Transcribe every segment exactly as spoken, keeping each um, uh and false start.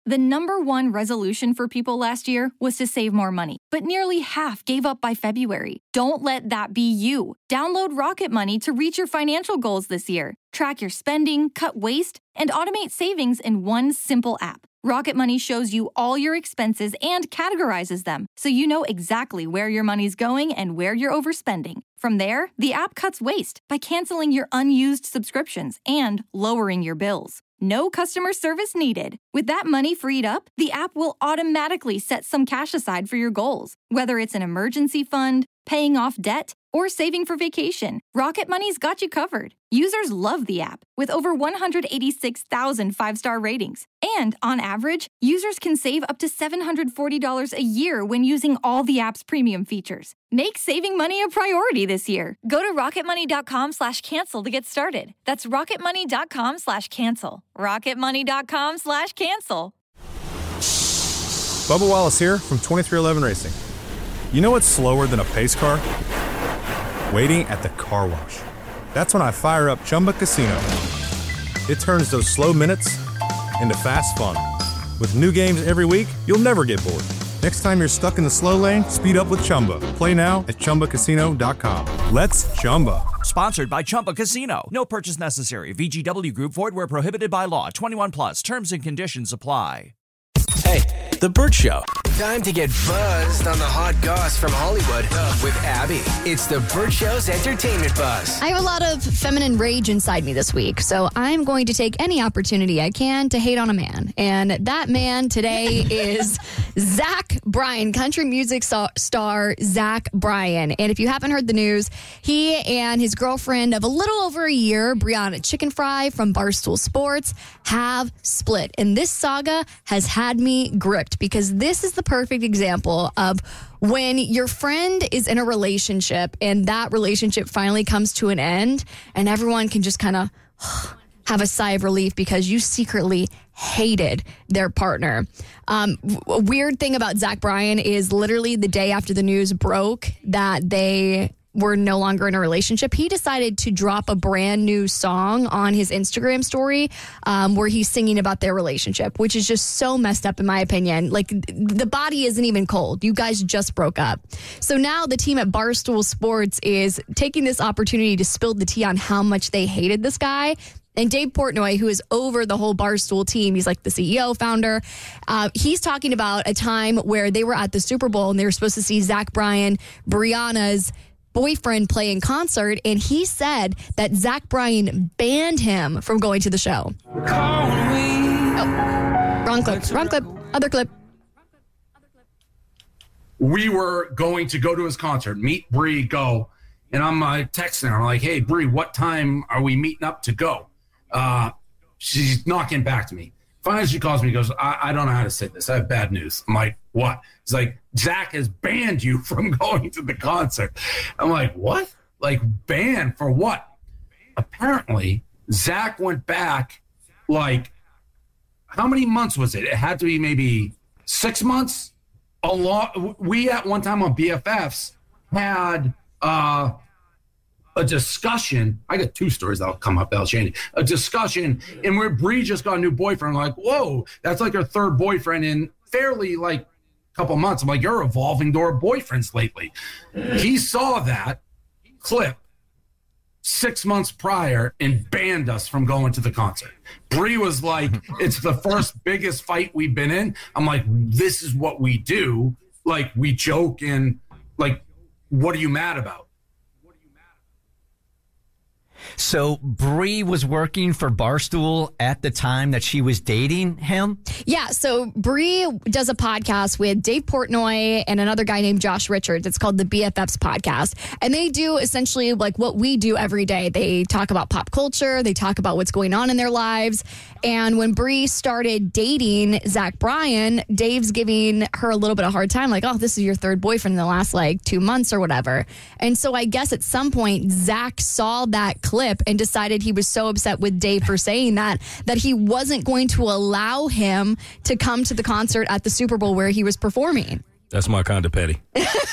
The number one resolution for people last year was to save more money, but nearly half gave up by February. Don't let that be you. Download Rocket Money to reach your financial goals this year. Track your spending, cut waste, and automate savings in one simple app. Rocket Money shows you all your expenses and categorizes them, so you know exactly where your money's going and where you're overspending. From there, the app cuts waste by canceling your unused subscriptions and lowering your bills. No customer service needed. With that money freed up, the app will automatically set some cash aside for your goals, whether it's an emergency fund, paying off debt, or saving for vacation. Rocket Money's got you covered. Users love the app, with over one hundred eighty-six thousand five-star ratings. And on average, users can save up to seven hundred forty dollars a year when using all the app's premium features. Make saving money a priority this year. Go to rocketmoney.com slash cancel to get started. That's rocketmoney.com slash cancel. rocketmoney.com slash cancel. Bubba Wallace here from twenty-three eleven Racing. You know what's slower than a pace car? Waiting at the car wash. That's when I fire up Chumba Casino. It turns those slow minutes into fast fun. With new games every week, you'll never get bored. Next time you're stuck in the slow lane, speed up with Chumba. Play now at chumba casino dot com. Let's Chumba. Sponsored by Chumba Casino. No purchase necessary. V G W Group. Void where prohibited by law. twenty-one plus. Terms and conditions apply. Hey, The Burt Show. Time to get buzzed on the hot goss from Hollywood with Abby. It's The Burt Show's entertainment buzz. I have a lot of feminine rage inside me this week, so I'm going to take any opportunity I can to hate on a man. And that man today is Zach Bryan, country music so- star Zach Bryan. And if you haven't heard the news, he and his girlfriend of a little over a year, Brianna Chicken Fry from Barstool Sports, have split. And this saga has had me gripped because this is the perfect example of when your friend is in a relationship and that relationship finally comes to an end and everyone can just kind of have a sigh of relief because you secretly hated their partner. Um, a weird thing about Zach Bryan is literally the day after the news broke that they were no longer in a relationship, he decided to drop a brand new song on his Instagram story um, where he's singing about their relationship, which is just so messed up in my opinion. Like, the body isn't even cold. You guys just broke up. So now the team at Barstool Sports is taking this opportunity to spill the tea on how much they hated this guy. And Dave Portnoy, who is over the whole Barstool team, he's like the C E O, founder, uh, he's talking about a time where they were at the Super Bowl and they were supposed to see Zach Bryan, Brianna's boyfriend, play in concert, and he said that Zach Bryan banned him from going to the show. Oh, wrong clip, wrong clip, other clip. We were going to go to his concert, meet Bree, go, and I'm uh, texting her. I'm like, hey, Bree, what time are we meeting up to go? Uh, she's not getting back to me. Finally, she calls me and goes, I, I don't know how to say this. I have bad news. I'm like, what? It's like, Zach has banned you from going to the concert. I'm like, what? Like, banned for what? Apparently, Zach went back, like, how many months was it? It had to be maybe six months. A lot. We, at one time on B F Fs, had uh, a discussion. I got two stories that'll come up that'll change. A discussion, and where Bree just got a new boyfriend. Like, whoa, that's like her third boyfriend in fairly like a couple months. I'm like, you're evolving door boyfriends lately. He saw that clip six months prior and banned us from going to the concert. Bree was like, it's the first biggest fight we've been in. I'm like, this is what we do. Like, we joke and like, what are you mad about? So Bree was working for Barstool at the time that she was dating him? Yeah, so Bree does a podcast with Dave Portnoy and another guy named Josh Richards. It's called the B F Fs podcast. And they do essentially like what we do every day. They talk about pop culture. They talk about what's going on in their lives. And when Bree started dating Zach Bryan, Dave's giving her a little bit of a hard time. Like, oh, this is your third boyfriend in the last like two months or whatever. And so I guess at some point, Zach saw that clip and decided he was so upset with Dave for saying that, that he wasn't going to allow him to come to the concert at the Super Bowl where he was performing. That's my kind of petty.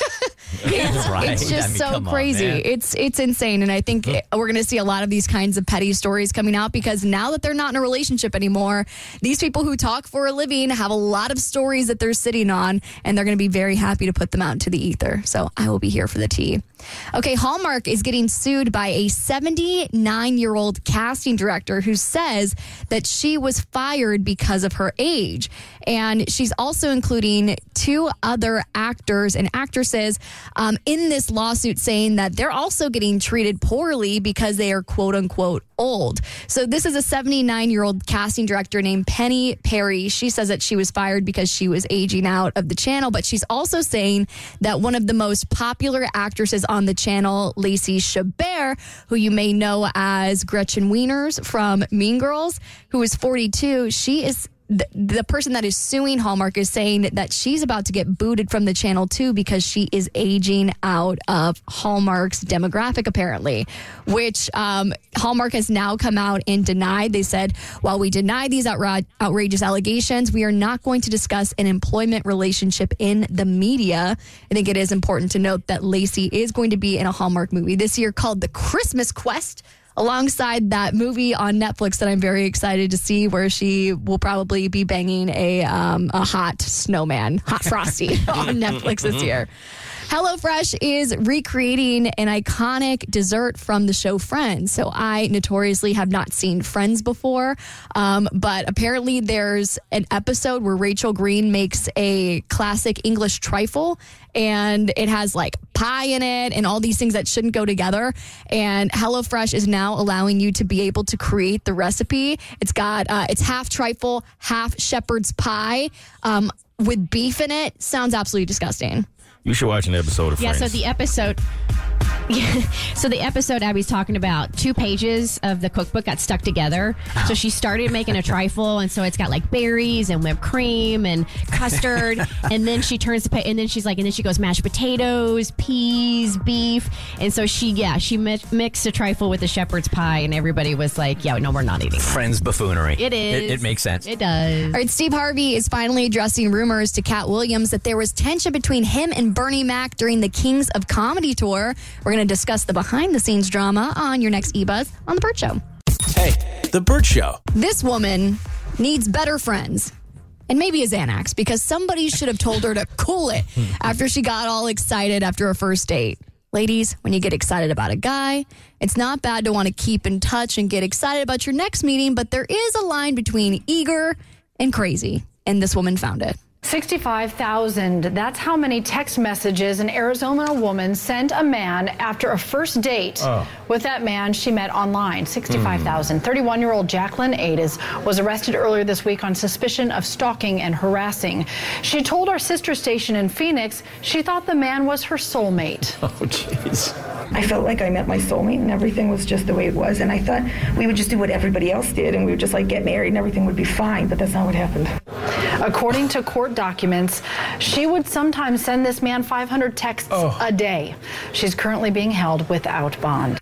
It's, Right. it's just I mean, so come on, crazy. man. it's it's insane, and I think we're going to see a lot of these kinds of petty stories coming out because now that they're not in a relationship anymore, these people who talk for a living have a lot of stories that they're sitting on, and they're going to be very happy to put them out into the ether. So I will be here for the tea. Okay, Hallmark is getting sued by a seventy-nine-year-old casting director who says that she was fired because of her age. And she's also including two other actors and actresses um, in this lawsuit saying that they're also getting treated poorly because they are quote unquote old. So this is a seventy-nine-year-old casting director named Penny Perry. She says that she was fired because she was aging out of the channel, but she's also saying that one of the most popular actresses on the channel, Lacey Chabert, who you may know as Gretchen Wieners from Mean Girls, who is forty-two, she is The, the person that is suing Hallmark is saying that she's about to get booted from the channel too because she is aging out of Hallmark's demographic apparently, which um, Hallmark has now come out and denied. They said, while we deny these outra- outrageous allegations, we are not going to discuss an employment relationship in the media. I think it is important to note that Lacey is going to be in a Hallmark movie this year called The Christmas Quest, alongside that movie on Netflix that I'm very excited to see, where she will probably be banging a um, a hot snowman, hot frosty, on Netflix this year. HelloFresh is recreating an iconic dessert from the show Friends. So I notoriously have not seen Friends before, um, but apparently there's an episode where Rachel Green makes a classic English trifle, and it has like pie in it and all these things that shouldn't go together. And HelloFresh is now allowing you to be able to create the recipe. It's got uh, it's half trifle, half shepherd's pie um, with beef in it. Sounds absolutely disgusting. You should watch an episode of Yeah, Friends. so the episode... Yeah. So the episode Abby's talking about, two pages of the cookbook got stuck together. Oh. So she started making a trifle, and so it's got like berries and whipped cream and custard. And then she turns the pa- and then she's like, and then she goes mashed potatoes, peas, beef, and so she yeah she mi- mixed a trifle with a shepherd's pie, and everybody was like, yeah, no, we're not eating that. Friends buffoonery. It is. It, it makes sense. It does. All right, Steve Harvey is finally addressing rumors to Cat Williams that there was tension between him and Bernie Mac during the Kings of Comedy tour. We're going to discuss the behind-the-scenes drama on your next eBuzz on The Burt Show. Hey, The Burt Show. This woman needs better friends. And maybe a Xanax, because somebody should have told her to cool it after she got all excited after a first date. Ladies, when you get excited about a guy, it's not bad to want to keep in touch and get excited about your next meeting, but there is a line between eager and crazy, and this woman found it. sixty-five thousand. That's how many text messages an Arizona woman sent a man after a first date oh. with that man she met online. sixty-five thousand. Mm. thirty-one-year-old Jacqueline Ades was arrested earlier this week on suspicion of stalking and harassing. She told our sister station in Phoenix she thought the man was her soulmate. Oh, jeez. I felt like I met my soulmate and everything was just the way it was. And I thought we would just do what everybody else did and we would just like get married and everything would be fine. But that's not what happened. According to court documents, she would sometimes send this man five hundred texts oh. a day. She's currently being held without bond.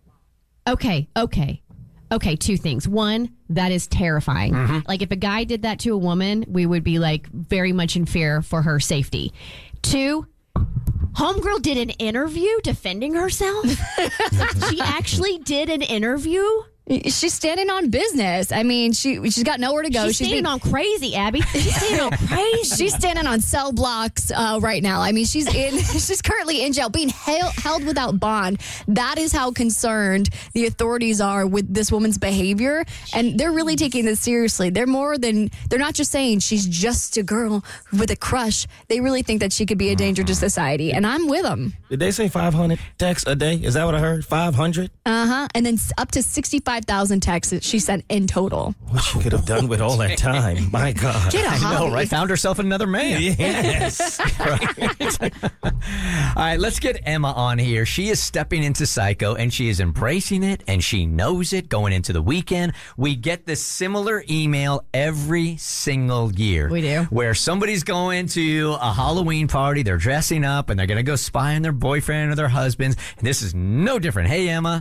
Okay, okay. Okay, two things. One, that is terrifying. Mm-hmm. Like, if a guy did that to a woman, we would be, like, very much in fear for her safety. Two, homegirl did an interview defending herself? She actually did an interview? She's standing on business. I mean, she, she's got nowhere to go. She's, she's standing being, on crazy, Abby. She's standing on crazy. She's standing on cell blocks uh, right now. I mean, she's in. She's currently in jail, being held, held without bond. That is how concerned the authorities are with this woman's behavior, and they're really taking this seriously. They're more than. They're not just saying she's just a girl with a crush. They really think that she could be a danger to society, and I'm with them. Did they say five hundred texts a day? Is that what I heard? five hundred? Uh huh. And then up to sixty-five thousand texts that she sent in total. What she could have done with all that time. My God. Get a hobby. I know, right? Found herself another man. Yes. Right. All right, let's get Emma on here. She is stepping into Psycho, and she is embracing it, and she knows it going into the weekend. We get this similar email every single year. We do. Where somebody's going to a Halloween party, they're dressing up, and they're going to go spy on their boyfriend or their husbands. And this is no different. Hey, Emma.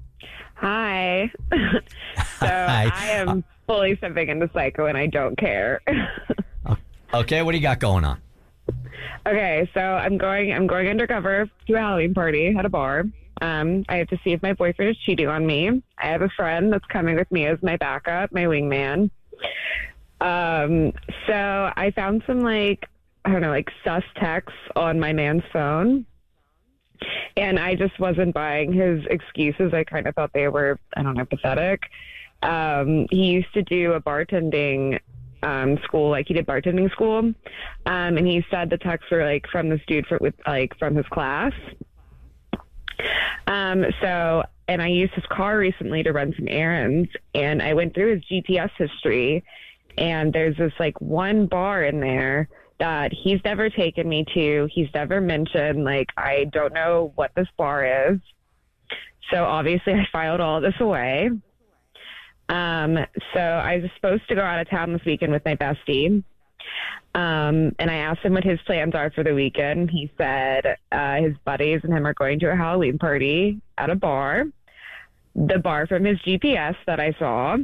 Hi. So Hi. I am fully stepping into Psycho and I don't care. Okay, what do you got going on? Okay, so I'm going. I'm going undercover to a Halloween party at a bar. Um, I have to see if my boyfriend is cheating on me. I have a friend that's coming with me as my backup, my wingman. Um, so I found some like I don't know, like sus texts on my man's phone, and I just wasn't buying his excuses. I kind of thought they were, I don't know, pathetic. Um, he used to do a bartending um, school, like he did bartending school, um, and he said the texts were like from this dude for, with like from his class. Um, so, and I used his car recently to run some errands, and I went through his G P S history, and there's this like one bar in there that he's never taken me to. He's never mentioned. Like, I don't know what this bar is. So obviously I filed all this away. Um, so I was supposed to go out of town this weekend with my bestie. Um, and I asked him what his plans are for the weekend. He said uh, his buddies and him are going to a Halloween party at a bar, the bar from his G P S that I saw.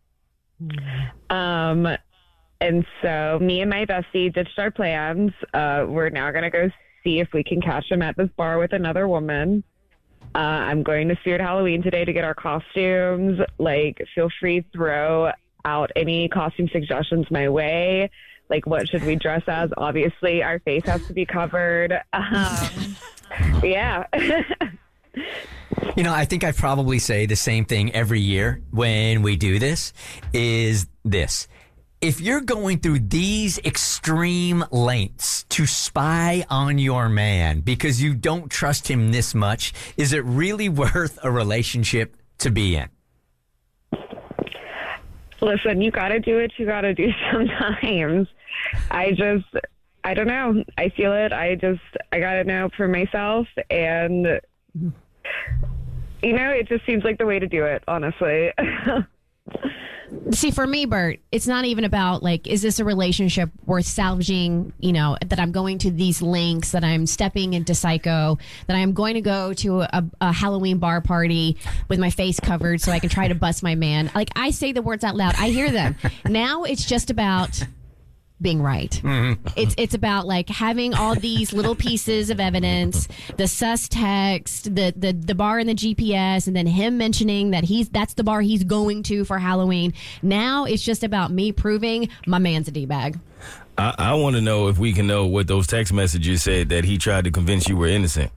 Um, and so me and my bestie ditched our plans. Uh, we're now going to go see if we can catch him at this bar with another woman. Uh, I'm going to Spirit Halloween today to get our costumes. Like, feel free to throw out any costume suggestions my way. Like, what should we dress as? Obviously, our face has to be covered. Um, yeah. You know, I think I probably say the same thing every year when we do this, is this. If you're going through these extreme lengths to spy on your man because you don't trust him this much, is it really worth a relationship to be in? Listen, you got to do what you got to do sometimes. I just, I don't know. I feel it. I just, I got to know for myself. And, you know, it just seems like the way to do it, honestly. See, for me, Bert, it's not even about, like, is this a relationship worth salvaging, you know, that I'm going to these lengths, that I'm stepping into Psycho, that I'm going to go to a, a Halloween bar party with my face covered so I can try to bust my man. Like, I say the words out loud. I hear them. Now it's just about being right. Mm-hmm. It's it's about like having all these little pieces of evidence, the sus text, the, the the bar in the G P S, and then him mentioning that he's that's the bar he's going to for Halloween. Now it's just about me proving my man's a D-bag. I, I want to know if we can know what those text messages said that he tried to convince you were innocent.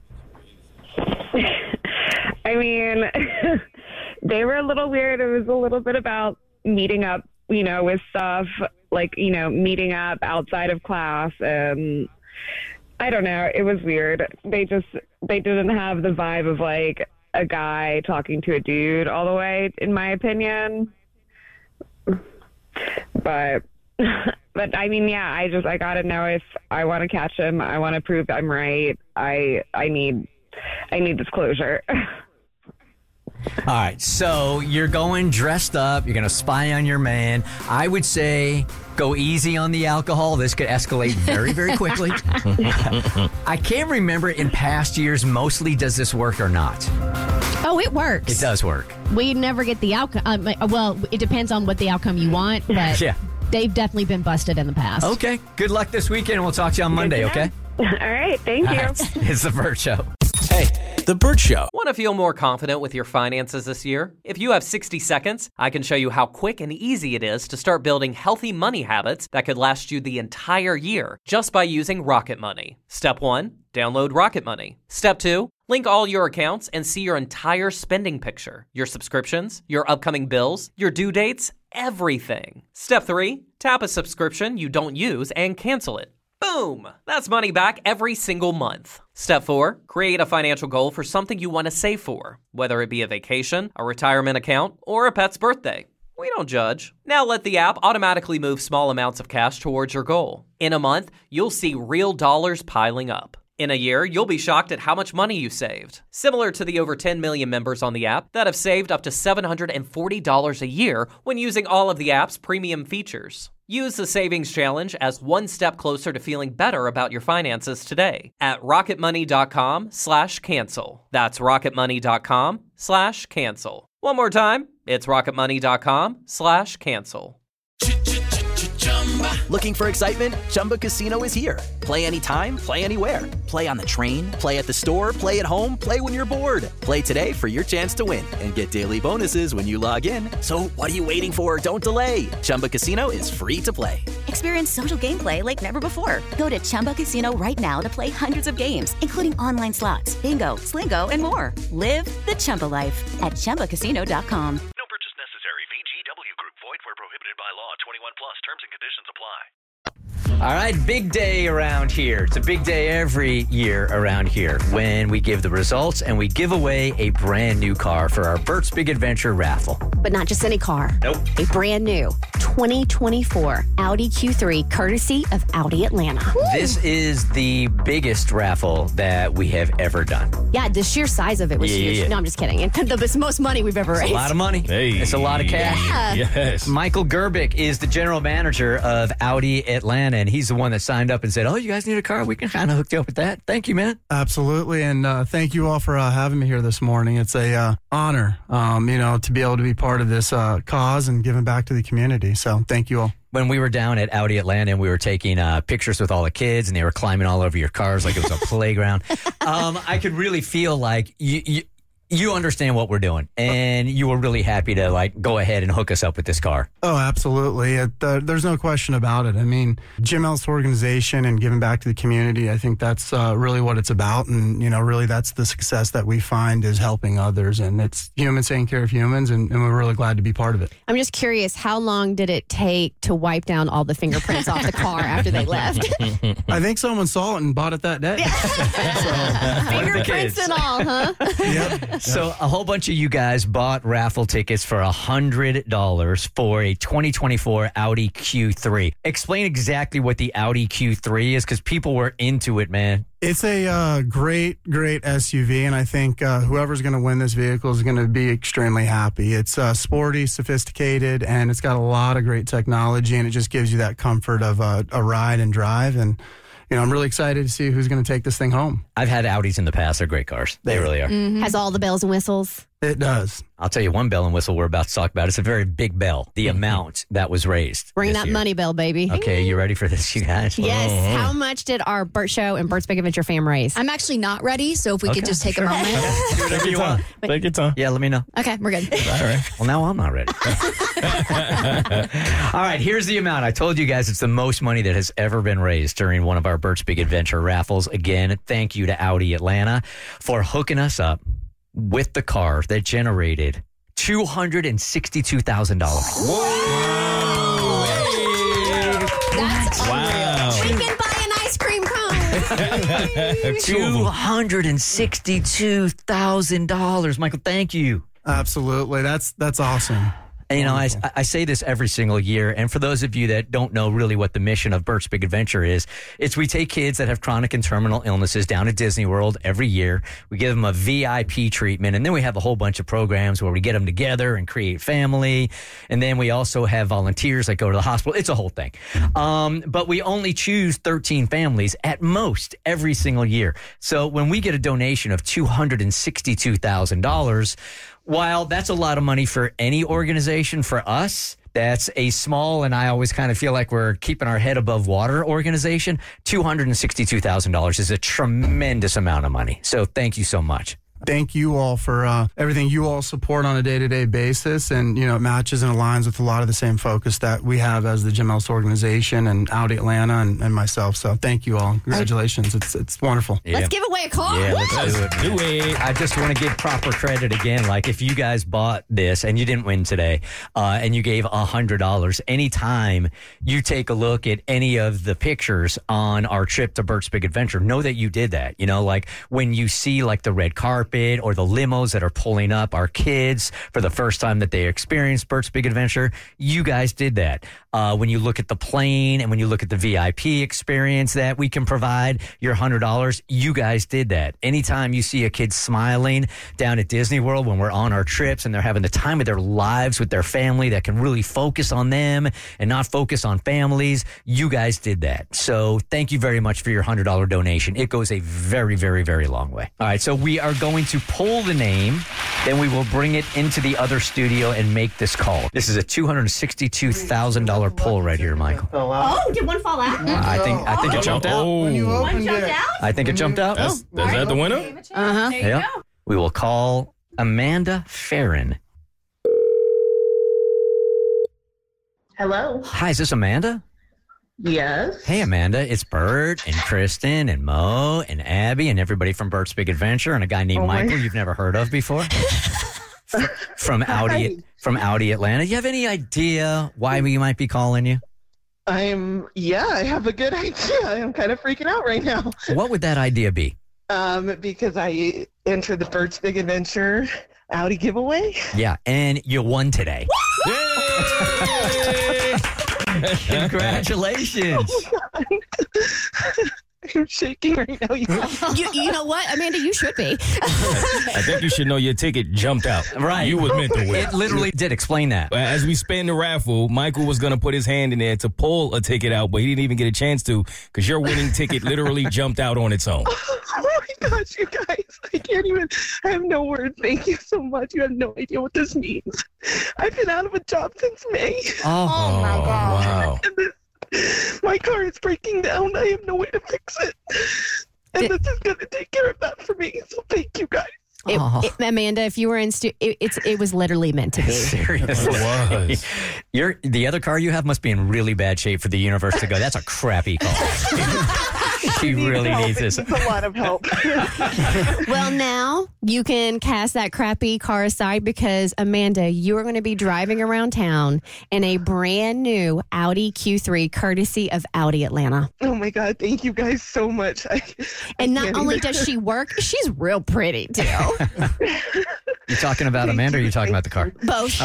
I mean, they were a little weird. It was a little bit about meeting up, you know, with stuff. Like, you know, meeting up outside of class, and I don't know, it was weird. They just, they didn't have the vibe of like a guy talking to a dude all the way, in my opinion. But, but I mean, yeah, I just, I gotta know if I want to catch him. I want to prove I'm right. I, I need, I need this closure. All right, so you're going dressed up. You're going to spy on your man. I would say go easy on the alcohol. This could escalate very, very quickly. I can't remember in past years, mostly does this work or not? Oh, it works. It does work. We never get the outcome. Um, well, it depends on what the outcome you want, but yeah. They've definitely been busted in the past. Okay, good luck this weekend. We'll talk to you on Monday, okay? All right, thank you. Right. It's The Bert Show. Hey, The Bert Show. Want to feel more confident with your finances this year? If you have sixty seconds, I can show you how quick and easy it is to start building healthy money habits that could last you the entire year just by using Rocket Money. Step one, download Rocket Money. Step two, link all your accounts and see your entire spending picture, your subscriptions, your upcoming bills, your due dates, everything. Step three, tap a subscription you don't use and cancel it. Boom! That's money back every single month. Step four, create a financial goal for something you want to save for, whether it be a vacation, a retirement account, or a pet's birthday. We don't judge. Now let the app automatically move small amounts of cash towards your goal. In a month, you'll see real dollars piling up. In a year, you'll be shocked at how much money you saved. Similar to the over ten million members on the app that have saved up to seven hundred forty dollars a year when using all of the app's premium features. Use the Savings Challenge as one step closer to feeling better about your finances today at rocketmoney.com slash cancel. That's rocketmoney.com slash cancel. One more time, it's rocketmoney.com slash cancel. Looking for excitement? Chumba Casino is here. Play anytime, play anywhere. Play on the train, play at the store, play at home, play when you're bored. Play today for your chance to win and get daily bonuses when you log in. So what are you waiting for? Don't delay. Chumba Casino is free to play. Experience social gameplay like never before. Go to Chumba Casino right now to play hundreds of games, including online slots, bingo, Slingo, and more. Live the Chumba life at Chumba Casino dot com. No purchase necessary. V G W Group. Void where prohibited by law. twenty-one plus. Terms and conditions apply. All right, big day around here. It's a big day every year around here when we give the results and we give away a brand new car for our Bert's Big Adventure raffle. But not just any car. Nope. A brand new twenty twenty-four Audi Q three, courtesy of Audi Atlanta. This is the biggest raffle that we have ever done. Yeah, the sheer size of it was Yeah, huge. yeah. No, I'm just kidding. And the most money we've ever It's raised. a lot of money. Hey. It's a lot of cash. Yeah. Yes. Michael Gerbic is the general manager of Audi Atlanta, and he's the one that signed up and said, oh, you guys need a car? We can kind of hook you up with that. Thank you, man. Absolutely, and uh, thank you all for uh, having me here this morning. It's a uh, honor, um, you know, to be able to be part of this uh, cause and giving back to the community. So thank you all. When we were down at Audi Atlanta and we were taking uh, pictures with all the kids and they were climbing all over your cars like it was a playground, um, I could really feel like you, you you understand what we're doing, and you were really happy to like go ahead and hook us up with this car. Oh, absolutely. It, uh, there's no question about it. I mean, Jim Ellis organization and giving back to the community, I think that's uh, really what it's about. And, you know, really that's the success that we find is helping others. And it's humans taking care of humans, and, and we're really glad to be part of it. I'm just curious, how long did it take to wipe down all the fingerprints off the car after they left? I think someone saw it and bought it that day. Fingerprints and all, huh? Yep. So a whole bunch of you guys bought raffle tickets for one hundred dollars for a twenty twenty-four Audi Q three. Explain exactly what the Audi Q three is, because people were into it, man. It's a uh, great, great S U V, and I think uh, whoever's going to win this vehicle is going to be extremely happy. It's uh, sporty, sophisticated, and it's got a lot of great technology, and it just gives you that comfort of uh, a ride and drive. And you know, I'm really excited to see who's going to take this thing home. I've had Audis in the past. They're great cars. They really are. Mm-hmm. Has all the bells and whistles. It does. I'll tell you one bell and whistle we're about to talk about. It's a very big bell, the amount that was raised. Bring this that year. money bell, baby. Okay, you ready for this, you guys? Yes. Oh. How much did our Burt Show and Burt's Big Adventure fam raise? I'm actually not ready, so if we Okay, could just take sure. a moment. Do whatever you want. Take your time. Yeah, let me know. Okay, we're good. All right. Well, now I'm not ready. All right, here's the amount. I told you guys it's the most money that has ever been raised during one of our Burt's Big Adventure raffles. Again, thank you to Audi Atlanta for hooking us up with the car that generated two hundred sixty-two thousand dollars. That's Wow. We can buy an ice cream cone. two hundred sixty-two thousand dollars. Michael, thank you. Absolutely. That's that's awesome. And, you know, I, I say this every single year, and for those of you that don't know really what the mission of Burt's Big Adventure is, it's we take kids that have chronic and terminal illnesses down at Disney World every year. We give them a V I P treatment, and then we have a whole bunch of programs where we get them together and create family, and then we also have volunteers that go to the hospital. It's a whole thing. Um, but we only choose thirteen families at most every single year. So when we get a donation of two hundred sixty-two thousand dollars, while that's a lot of money for any organization, for us, that's a small, and I always kind of feel like we're keeping our head above water organization. two hundred sixty-two thousand dollars is a tremendous amount of money. So thank you so much. Thank you all for uh, everything you all support on a day-to-day basis. And, you know, it matches and aligns with a lot of the same focus that we have as the Jim Ellis organization and Audi Atlanta and, and myself. So thank you all. Congratulations. It's it's wonderful. Yeah. Let's give away a car. Yeah, Woo! let's do it. Do it. I just want to give proper credit again. Like if you guys bought this and you didn't win today, uh, and you gave one hundred dollars, anytime you take a look at any of the pictures on our trip to Burt's Big Adventure, know that you did that. You know, like when you see like the red carpet or the limos that are pulling up our kids for the first time that they experienced Burt's Big Adventure, you guys did that. Uh, when you look at the plane and when you look at the V I P experience that we can provide, your one hundred dollars, you guys did that. Anytime you see a kid smiling down at Disney World when we're on our trips and they're having the time of their lives with their family that can really focus on them and not focus on families, you guys did that. So thank you very much for your one hundred dollars donation. It goes a very, very, very long way. All right, so we are going going to pull the name. Then we will bring it into the other studio and make this call. This is a two hundred sixty-two thousand dollars pull right here, Michael. Oh, did one fall out? I think I think it jumped out. One jumped out? I think it jumped out. That's, is that the winner? Uh-huh. There you Yep. go. We will call Amanda Farron. Hello. Hi, is this Amanda? Yes. Hey, Amanda. It's Bert and Kristen and Mo and Abby and everybody from Bert's Big Adventure and a guy named Oh, my- Michael you've never heard of before. from Audi from Audi Atlanta. Do you have any idea why we might be calling you? I'm, yeah, I have a good idea. I'm kind of freaking out right now. What would that idea be? Um, because I entered the Bert's Big Adventure Audi giveaway. Yeah, and you won today. Congratulations. Oh, God. I'm shaking right now. You you, you know what, Amanda? You should be. I think you should know your ticket jumped out. Right. You was meant to win. It literally did. Explain that. As we spin the raffle, Michael was going to put his hand in there to pull a ticket out, but he didn't even get a chance to because your winning ticket literally jumped out on its own. Oh my gosh, you guys. I can't even, I have no words. Thank you so much. You have no idea what this means. I've been out of a job since May. Oh, oh my God. Wow. And this, my car is breaking down. I have no way to fix it. And this is going to take care of that for me. So thank you guys. It, it, Amanda, if you were in, stu- it, it's it was literally meant to be. Seriously. It was. Your the other car you have must be in really bad shape for the universe to go. That's a crappy car. She Need really help. needs It this. needs a lot of help. Well, now you can cast that crappy car aside because, Amanda, you are going to be driving around town in a brand new Audi Q three courtesy of Audi Atlanta. Oh my God, thank you guys so much. I, And I not can't only even- does she work, she's real pretty, too. You talking about Amanda or are you talking about the car? Both.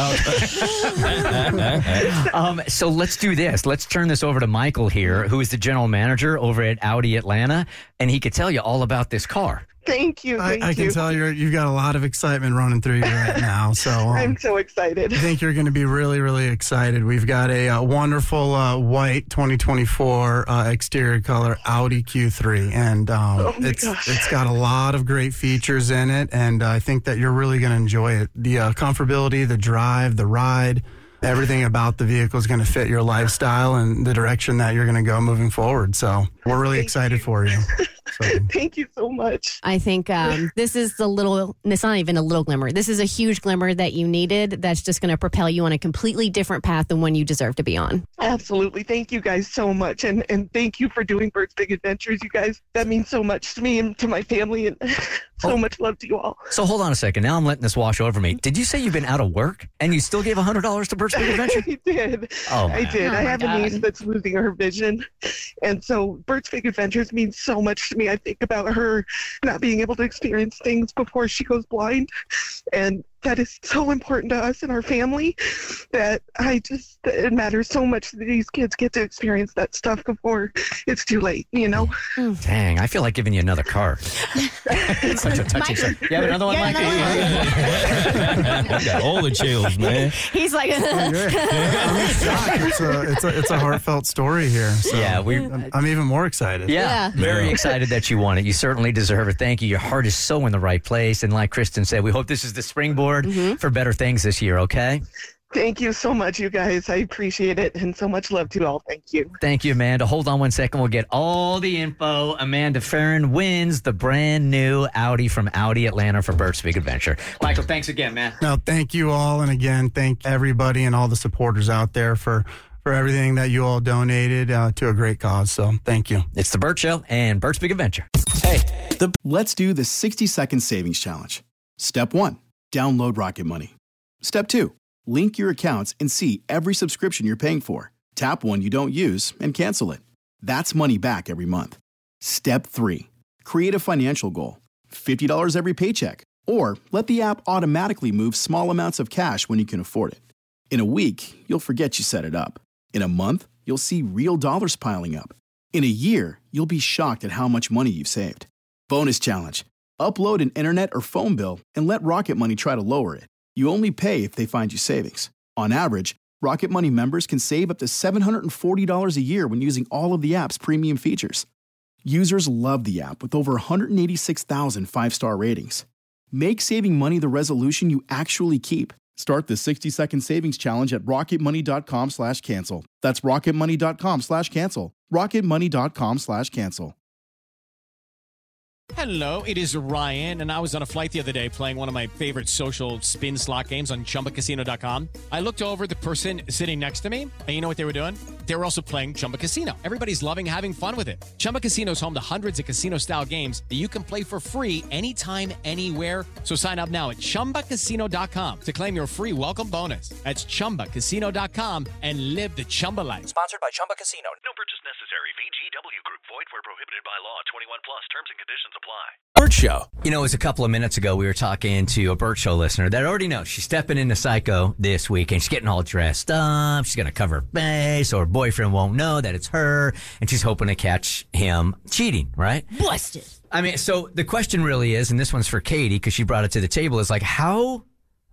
um, so let's do this. Let's turn this over to Michael here, who is the general manager over at Audi Atlanta, and he could tell you all about this car. Thank you. I, Thank I you. can tell you're, you've got a lot of excitement running through you right now. So um, I'm so excited. I think you're going to be really, really excited. We've got a, uh wonderful uh, white twenty twenty-four uh, exterior color Audi Q three, and um, Oh my it's gosh. it's got a lot of great features in it, and uh, I think that you're really going to enjoy it. The uh, comfortability, the drive, the ride. Everything about the vehicle is going to fit your lifestyle and the direction that you're going to go moving forward. So we're really Thank excited you. for you. So, Thank you so much. I think um, this is the little, it's not even a little glimmer. This is a huge glimmer that you needed that's just going to propel you on a completely different path than one you deserve to be on. Absolutely. Thank you guys so much. And and thank you for doing Bert's Big Adventures, you guys. That means so much to me and to my family, and so Oh. much love to you all. So hold on a second. Now I'm letting this wash over me. Did you say you've been out of work and you still gave one hundred dollars to Bert's Big Adventure? I did. Oh, I man. did. Oh, I my have God. a niece that's losing her vision. And so Bert's Big Adventures means so much to me. I think about her not being able to experience things before she goes blind. And that is so important to us and our family that I just, it matters so much that these kids get to experience that stuff before it's too late, you know? Dang, I feel like giving you another car. It's such a touchy subject. You have another one, Yeah, Michael? another one. I got all the chills, man. He's like, I'm shocked. It's a, it's, a, it's a heartfelt story here. So Yeah, we- I'm, I'm even more excited. Yeah, Yeah. very Yeah. excited that you won it. You certainly deserve it. Thank you. Your heart is so in the right place. And like Kristen said, we hope this is the springboard for better things this year, okay? Thank you so much, you guys. I appreciate it. And so much love to you all. Thank you. Thank you, Amanda. Hold on one second. We'll get all the info. Amanda Farron wins the brand new Audi from Audi Atlanta for Bert's Big Adventure. Michael, thanks again, man. No, thank you all. And again, thank everybody and all the supporters out there for, for everything that you all donated uh, to a great cause. So thank you. It's the Bert Show and Bert's Big Adventure. The, let's do the sixty second savings challenge. Step one, download Rocket Money. Step two, link your accounts and see every subscription you're paying for. Tap one you don't use and cancel it. That's money back every month. Step three, create a financial goal. fifty dollars every paycheck. Or let the app automatically move small amounts of cash when you can afford it. In a week, you'll forget you set it up. In a month, you'll see real dollars piling up. In a year, you'll be shocked at how much money you've saved. Bonus challenge. Upload an internet or phone bill and let Rocket Money try to lower it. You only pay if they find you savings. On average, Rocket Money members can save up to seven hundred forty dollars a year when using all of the app's premium features. Users love the app with over one hundred eighty-six thousand five-star ratings. Make saving money the resolution you actually keep. Start the sixty-second savings challenge at rocketmoney.com slash cancel. That's rocketmoney.com slash cancel. rocketmoney.com slash cancel. Hello, it is Ryan, and I was on a flight the other day playing one of my favorite social spin slot games on chumba casino dot com. I looked over at the person sitting next to me, and you know what they were doing? They were also playing Chumba Casino. Everybody's loving having fun with it. Chumba Casino is home to hundreds of casino-style games that you can play for free anytime, anywhere. So sign up now at chumba casino dot com to claim your free welcome bonus. That's chumba casino dot com and live the Chumba life. Sponsored by Chumba Casino. No purchase necessary. V G W Group. Void where prohibited by law. twenty-one plus. Terms and conditions apply. Burt Show. You know, it was a couple of minutes ago we were talking to a Burt Show listener that already knows she's stepping into Psycho this week and she's getting all dressed up. She's going to cover her face so her boyfriend won't know that it's her, and she's hoping to catch him cheating, right? Busted. I mean, so the question really is, and this one's for Katie because she brought it to the table, is like, how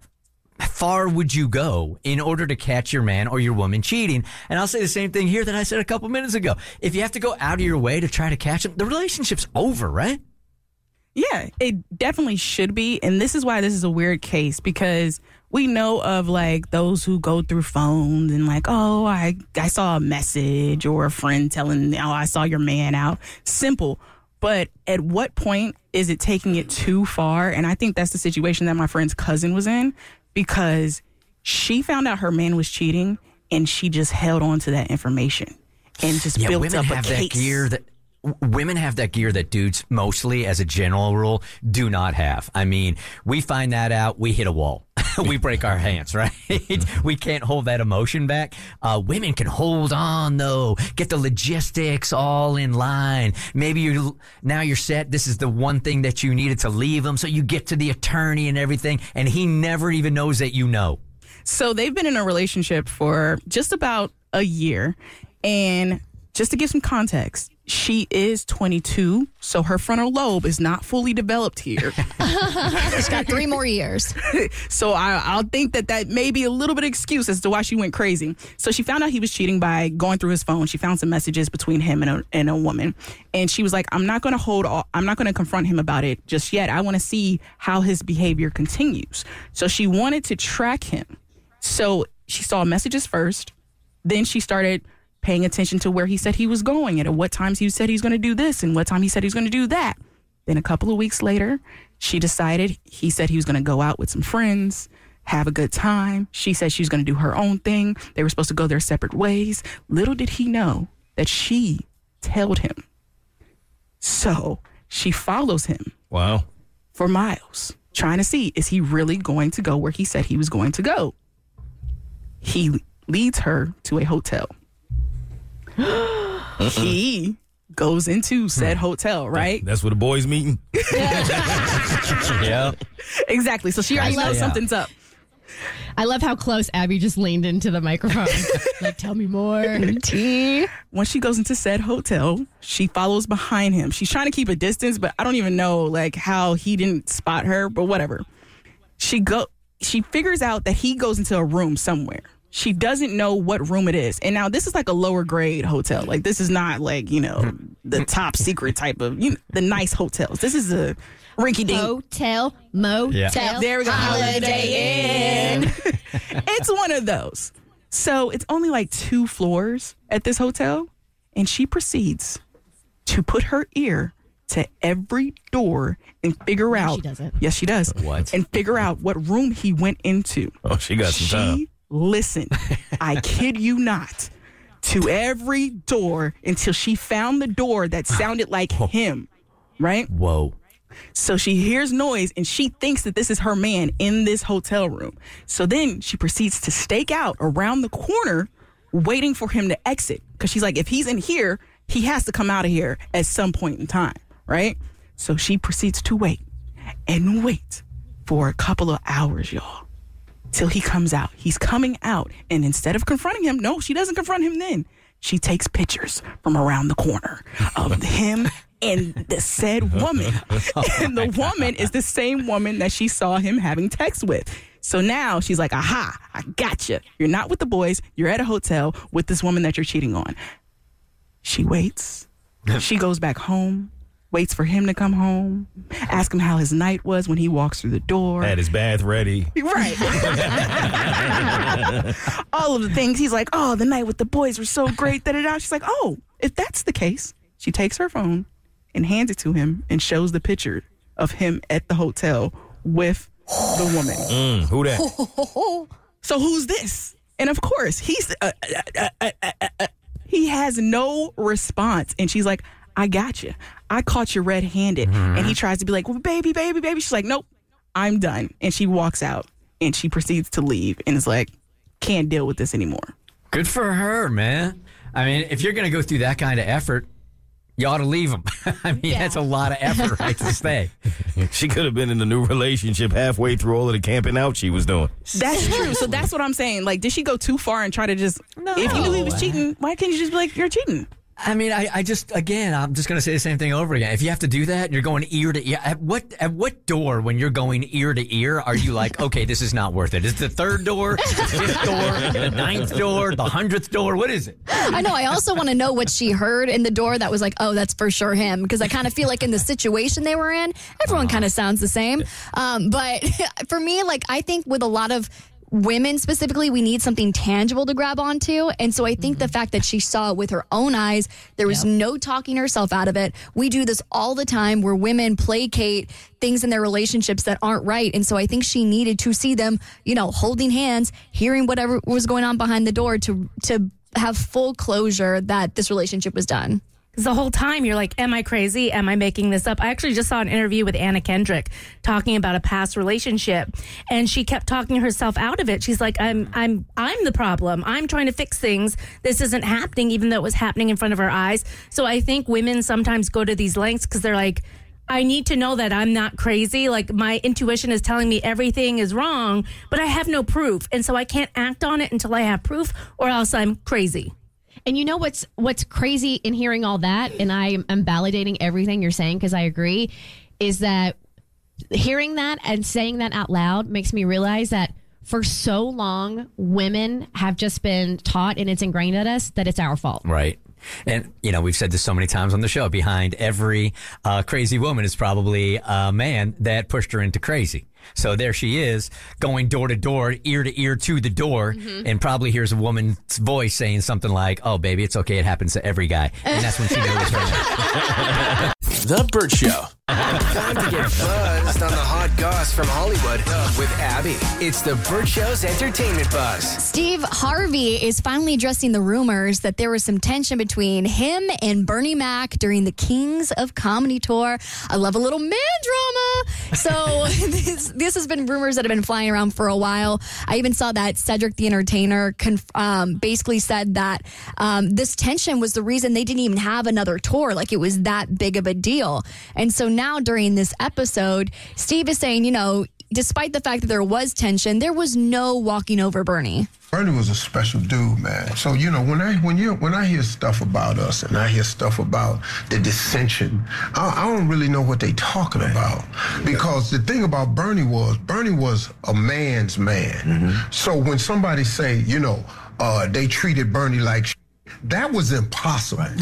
far would you go in order to catch your man or your woman cheating? And I'll say the same thing here that I said a couple minutes ago. If you have to go out of your way to try to catch him, the relationship's over, right? Yeah, it definitely should be. And this is why this is a weird case, because we know of like those who go through phones and like, oh, I, I saw a message or a friend telling, oh, I saw your man out. Simple. But at what point is it taking it too far? And I think that's the situation that my friend's cousin was in, because she found out her man was cheating and she just held on to that information and just yeah, built women up have a that case. gear that women have that gear that dudes mostly, as a general rule, do not have. I mean, we find that out, we hit a wall. We break our hands, right? We can't hold that emotion back. Uh, women can hold on, though. Get the logistics all in line. Maybe you now you're set. This is the one thing that you needed to leave him, so you get to the attorney and everything, and he never even knows that you know. So they've been in a relationship for just about a year, and just to give some context, she is twenty-two, so her frontal lobe is not fully developed here. She's got three more years. So I, I'll think that that may be a little bit of excuse as to why she went crazy. So she found out he was cheating by going through his phone. She found some messages between him and a, and a woman. And she was like, I'm not going to hold, all, I'm not going to confront him about it just yet. I want to see how his behavior continues. So she wanted to track him. So she saw messages first. Then she started paying attention to where he said he was going and at what times he said he's going to do this and what time he said he's going to do that. Then a couple of weeks later, she decided he said he was going to go out with some friends, have a good time. She said she was going to do her own thing. They were supposed to go their separate ways. Little did he know that she tailed him. So she follows him. Wow. For miles, trying to see, is he really going to go where he said he was going to go? He leads her to a hotel. He goes into said hotel, right? That's where the boys meeting. Yeah. Exactly. So she already knows yeah. something's up. I love how close Abby just leaned into the microphone. Like, tell me more. Tea. When she goes into said hotel, she follows behind him. She's trying to keep a distance, but I don't even know like how he didn't spot her, but whatever. She go. She figures out that he goes into a room somewhere. She doesn't know what room it is. And now this is like a lower grade hotel. Like this is not like, you know, the top secret type of, you know, the nice hotels. This is a rinky dink. Hotel, motel. Yeah. There we go. Holiday Inn. It's one of those. So it's only like two floors at this hotel. And she proceeds to put her ear to every door and figure No, out. she doesn't. Yes, she does. What? And figure out what room he went into. Oh, she got some She time. listened, I kid you not, to every door until she found the door that sounded like him, right? Whoa. So she hears noise and she thinks that this is her man in this hotel room. So then she proceeds to stake out around the corner waiting for him to exit. Because she's like, if he's in here, he has to come out of here at some point in time, right? So she proceeds to wait and wait for a couple of hours, y'all. Till he comes out. He's coming out. And instead of confronting him, no, she doesn't confront him then. She takes pictures from around the corner of him and the said woman. And the woman is the same woman that she saw him having sex with. So now she's like, aha, I gotcha. You're not with the boys. You're at a hotel with this woman that you're cheating on. She waits. She goes back home. waits for him to come home, ask him how his night was when he walks through the door. Had his bath ready. Right. All of the things. He's like, oh, the night with the boys was so great. Da, da, da. She's like, oh, if that's the case, she takes her phone and hands it to him and shows the picture of him at the hotel with the woman. Mm, who that? So who's this? And of course, he's uh, uh, uh, uh, uh, he has no response. And she's like, I got you. I caught you red-handed. Mm-hmm. And he tries to be like, well, baby, baby, baby. She's like, nope, I'm done. And she walks out and she proceeds to leave and is like, can't deal with this anymore. Good for her, man. I mean, if you're going to go through that kind of effort, you ought to leave him. I mean, yeah. That's a lot of effort, right, to stay. She could have been in a new relationship halfway through all of the camping out she was doing. That's true. So that's what I'm saying. Like, did she go too far and try to just, no. If you knew he was cheating, why can't you just be like, you're cheating? I mean, I, I just, again, I'm just going to say the same thing over again. If you have to do that, you're going ear to ear. At what at what door, when you're going ear to ear, are you like, okay, this is not worth it? Is it the third door, the fifth door, the ninth door, the hundredth door? What is it? I know. I also want to know what she heard in the door that was like, oh, that's for sure him. Because I kind of feel like in the situation they were in, everyone uh-huh. kind of sounds the same. Um, but for me, like, I think with a lot of women specifically, we need something tangible to grab onto. And so I think mm-hmm. the fact that she saw it with her own eyes, there was yep. no talking herself out of it. We do this all the time where women placate things in their relationships that aren't right. And so I think she needed to see them, you know, holding hands, hearing whatever was going on behind the door to to have full closure that this relationship was done. The whole time you're like, am I crazy? Am I making this up? I actually just saw an interview with Anna Kendrick talking about a past relationship, and she kept talking herself out of it. She's like, I'm I'm I'm the problem. I'm trying to fix things. This isn't happening, even though it was happening in front of her eyes. So I think women sometimes go to these lengths because they're like, I need to know that I'm not crazy. Like, my intuition is telling me everything is wrong, but I have no proof. And so I can't act on it until I have proof, or else I'm crazy. And you know what's what's crazy in hearing all that, and I am validating everything you're saying because I agree, is that hearing that and saying that out loud makes me realize that for so long, women have just been taught, and it's ingrained at us, that it's our fault. Right. And, you know, we've said this so many times on the show. Behind every uh, crazy woman is probably a man that pushed her into crazy. So there she is, going door to door, ear to ear to the door, mm-hmm. and probably hears a woman's voice saying something like, oh, baby, it's okay. It happens to every guy. And that's when she knows her. The Burt Show. Time to get buzzed on the hot goss from Hollywood with Abby. It's the Burt Show's entertainment buzz. Steve Harvey is finally addressing the rumors that there was some tension between him and Bernie Mac during the Kings of Comedy tour. I love a little man drama. So this, this has been rumors that have been flying around for a while. I even saw that Cedric the Entertainer conf- um, basically said that um, this tension was the reason they didn't even have another tour. Like, it was that big of a deal. And so now during this episode, Steve is saying, you know, despite the fact that there was tension, there was no walking over Bernie. Bernie was a special dude, man. So, you know, when I when you when I hear stuff about us and I hear stuff about the dissension, I, I don't really know what they talking about. Because the thing about Bernie was, Bernie was a man's man. Mm-hmm. So when somebody say, you know, uh, they treated Bernie like sh- that was impossible. Right.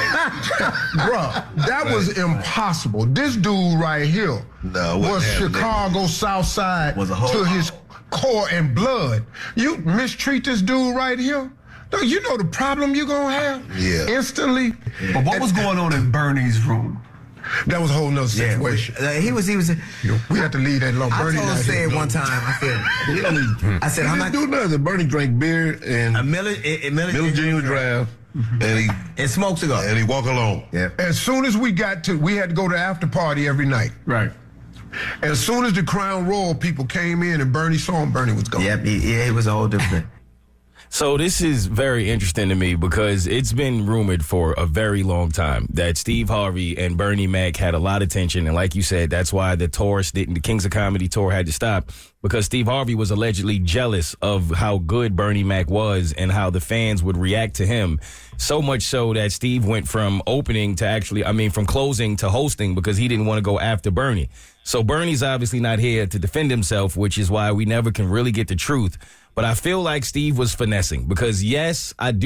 Bruh, that right. was impossible. This dude right here no, was Chicago South Side was a whole to his core and blood. You mistreat this dude right here? No, you know the problem you're gonna have? Yeah. Instantly. Yeah. But what was going on in Bernie's room? That was a whole nother situation. Yeah, uh, he was, he was. We had to leave that alone. I Bernie told him say it one time. I said, he don't need, I said, he I'm not do nothing. Bernie drank beer and a Miller, a, a Miller, Miller Junior Draft, mm-hmm. and he and smoked cigars, and he walk alone. Yeah. As soon as we got to, we had to go to after party every night. Right. As soon as the Crown Royal people came in and Bernie saw him, Bernie was gone. Yep, he, yeah, it was a whole different. So this is very interesting to me because it's been rumored for a very long time that Steve Harvey and Bernie Mac had a lot of tension. And like you said, that's why the tour didn't, the Kings of Comedy tour had to stop, because Steve Harvey was allegedly jealous of how good Bernie Mac was and how the fans would react to him. So much so that Steve went from opening to actually, I mean, from closing to hosting because he didn't want to go after Bernie. So Bernie's obviously not here to defend himself, which is why we never can really get the truth. But I feel like Steve was finessing because, yes, I do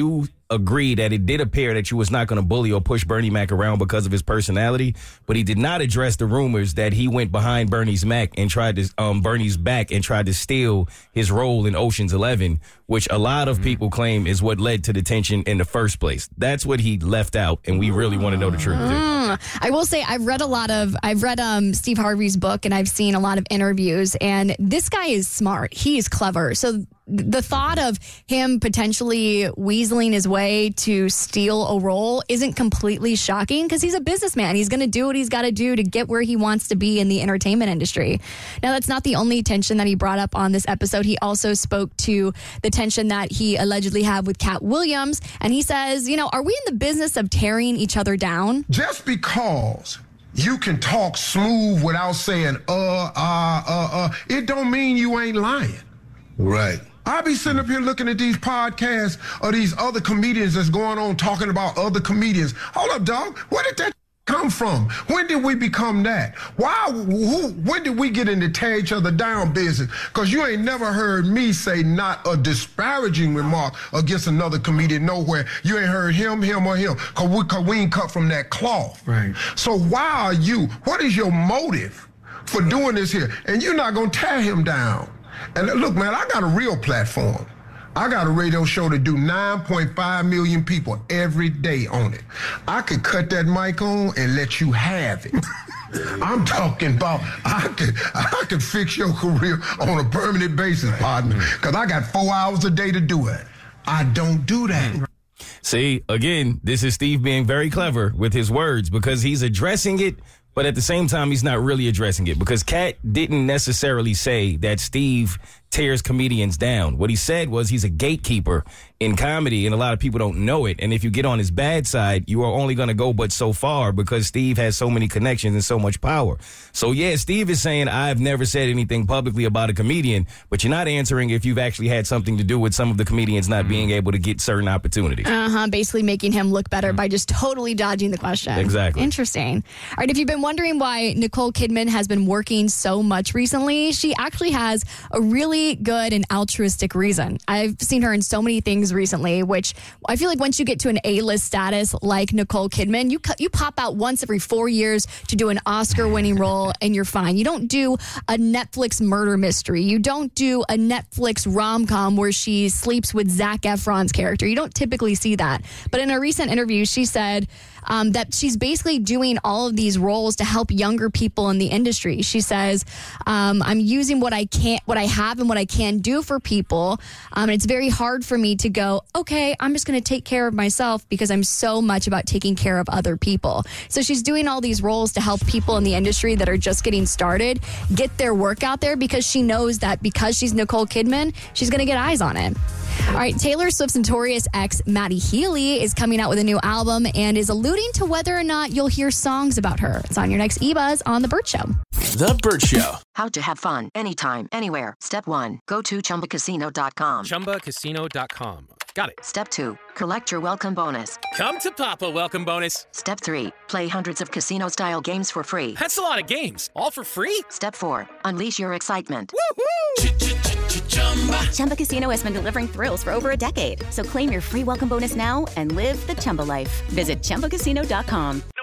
agreed that it did appear that you was not going to bully or push Bernie Mac around because of his personality, but he did not address the rumors that he went behind Bernie's Mac and tried to um, Bernie's back and tried to steal his role in Ocean's Eleven, which a lot of people claim is what led to the tension in the first place. That's what he left out, and we really want to know the truth. Mm. I will say I've read a lot of I've read um, Steve Harvey's book, and I've seen a lot of interviews, and this guy is smart. He is clever. So the thought of him potentially weaseling his way to steal a role isn't completely shocking because he's a businessman. He's going to do what he's got to do to get where he wants to be in the entertainment industry. Now, that's not the only tension that he brought up on this episode. He also spoke to the tension that he allegedly had with Cat Williams. And he says, you know, are we in the business of tearing each other down? Just because you can talk smooth without saying, uh, uh, uh, uh, it don't mean you ain't lying. Right. I be sitting up here looking at these podcasts of these other comedians that's going on talking about other comedians. Hold up, dog. Where did that come from? When did we become that? Why? Who, when did we get into tear each other down business? Because you ain't never heard me say not a disparaging remark against another comedian nowhere. You ain't heard him, him, or him. Because we, cause we ain't cut from that cloth. Right. So why are you, what is your motive for doing this here? And you're not going to tear him down. And look, man, I got a real platform. I got a radio show that do nine point five million people every day on it. I could cut that mic on and let you have it. I'm talking about I could I could fix your career on a permanent basis, partner, because I got four hours a day to do it. I don't do that. See, again, this is Steve being very clever with his words because he's addressing it, but at the same time, he's not really addressing it because Cat didn't necessarily say that Steve tears comedians down. What he said was he's a gatekeeper in comedy, and a lot of people don't know it. And if you get on his bad side, you are only going to go but so far because Steve has so many connections and so much power. So, yeah, Steve is saying, I've never said anything publicly about a comedian, but you're not answering if you've actually had something to do with some of the comedians not being able to get certain opportunities. Uh-huh, basically making him look better by just totally dodging the question. Exactly. Interesting. All right, if you've been wondering why Nicole Kidman has been working so much recently, she actually has a really good and altruistic reason. I've seen her in so many things recently, which I feel like once you get to an A-list status like Nicole Kidman, you you pop out once every four years to do an Oscar-winning role and you're fine. You don't do a Netflix murder mystery. You don't do a Netflix rom-com where she sleeps with Zac Efron's character. You don't typically see that. But in a recent interview, she said um, that she's basically doing all of these roles to help younger people in the industry. She says, um, I'm using what I can't, what I have and what I can do for people. Um, and it's very hard for me to go, okay, I'm just going to take care of myself because I'm so much about taking care of other people. So she's doing all these roles to help people in the industry that are just getting started get their work out there because she knows that because she's Nicole Kidman, she's going to get eyes on it. All right, Taylor Swift's notorious ex, Maddie Healy, is coming out with a new album and is alluding to whether or not you'll hear songs about her. It's on your next E-Buzz on The Burt Show. The Burt Show. How to have fun anytime, anywhere. Step one, go to Chumba Casino dot com. Chumba Casino dot com. Got it. Step two, collect your welcome bonus. Come to Papa welcome bonus. Step three, play hundreds of casino-style games for free. That's a lot of games. All for free? Step four, unleash your excitement. Woohoo! Chumba Casino has been delivering thrills for over a decade. So claim your free welcome bonus now and live the Chumba life. Visit Chumba Casino dot com.